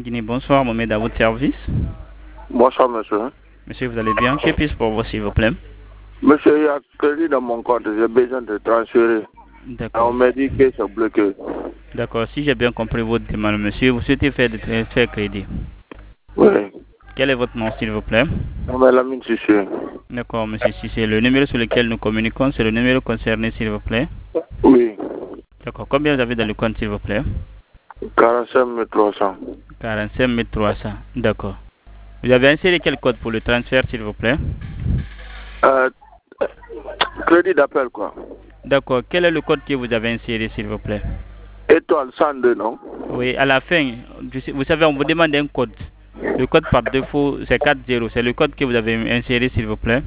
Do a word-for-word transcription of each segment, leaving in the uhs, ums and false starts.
Guinée, bonsoir, Mohamed à votre service. Bonsoir, monsieur. Monsieur, vous allez bien? Que puis-je pour vous, s'il vous plaît? Monsieur, il y a crédit dans mon compte, j'ai besoin de transférer. D'accord. On m'a dit que c'est bloqué. D'accord, si j'ai bien compris votre demande, monsieur, vous souhaitez faire des transferts crédit. Oui. Quel est votre nom, s'il vous plaît? On m'a la mine Sissé. D'accord, monsieur Sissé. Le numéro sur lequel nous communiquons, c'est le numéro concerné, s'il vous plaît? Oui. D'accord. Combien vous avez dans le compte, s'il vous plaît? quarante-cinq mille trois cents. quarante-cinq mille trois cents. D'accord. Vous avez inséré quel code pour le transfert, s'il vous plaît? Euh, crédit d'appel, quoi. D'accord. Quel est le code que vous avez inséré, s'il vous plaît? Étoile cent deux, non? Oui, à la fin, vous savez, on vous demande un code. Le code par défaut, c'est quatre zéro. C'est le code que vous avez inséré, s'il vous plaît.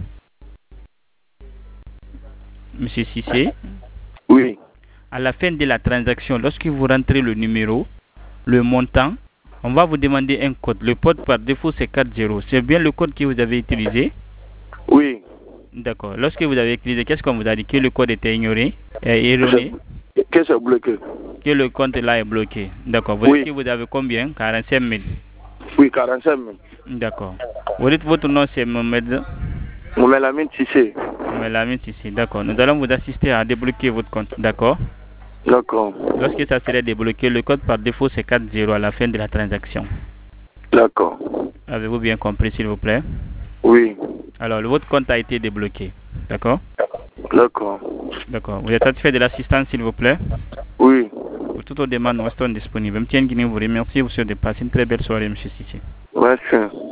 Monsieur Sissé? Oui. À la fin de la transaction, lorsque vous rentrez le numéro, le montant, on va vous demander un code. Le code par défaut, c'est quatre zéro. C'est bien le code que vous avez utilisé? Oui. D'accord. Lorsque vous avez utilisé, qu'est-ce qu'on vous a dit? Que le code était ignoré, et erroné? Que c'est bloqué. Que le compte là est bloqué. D'accord. Vous oui. dites que vous avez combien? quarante-cinq mille. Oui, quarante-cinq mille. D'accord. Vous dites votre nom, c'est Mohamed? Mohamed Lamine Sissé. Mohamed Lamine Sissé. D'accord. Nous allons vous assister à débloquer votre compte. D'accord? D'accord. Lorsque ça serait débloqué, le code par défaut, c'est quatre zéro à la fin de la transaction. D'accord. Avez-vous bien compris, s'il vous plaît? Oui. Alors, votre compte a été débloqué. D'accord? D'accord. D'accord. Vous êtes satisfait de l'assistance, s'il vous plaît? Oui. Pour toutes vos demandes, nous restons disponibles. M T N Guinée vous remercie. Vous souhaite de passer une très belle soirée, M. Sissé. Merci.